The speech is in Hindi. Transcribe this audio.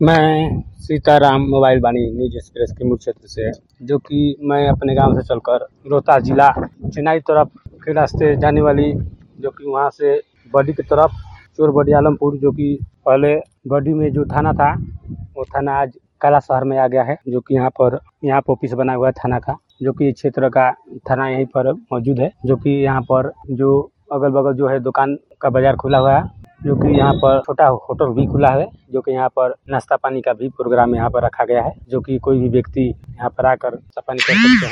मैं Sitaram mobile Vaani news express के मुख्य क्षेत्र से, जो कि मैं अपने गांव से चलकर रोहतास जिला चेन्नई तरफ के रास्ते जाने वाली, जो कि वहां से बॉडी की तरफ चोर बड़ी आलमपुर, जो कि पहले बॉडी में जो थाना था वो थाना आज काला शहर में आ गया है, जो कि यहाँ पर ऑफिस बना हुआ है थाना का, जो कि क्षेत्र का थाना यहीं पर मौजूद है, जो कि यहाँ पर जो अगल बगल जो है दुकान का बाजार खुला हुआ है, जो कि यहाँ पर छोटा होटल भी खुला है, जो कि यहाँ पर नाश्ता पानी का भी प्रोग्राम यहाँ पर रखा गया है, जो कि कोई भी व्यक्ति यहाँ पर आकर नाश्ता पानी कर सकते हैं।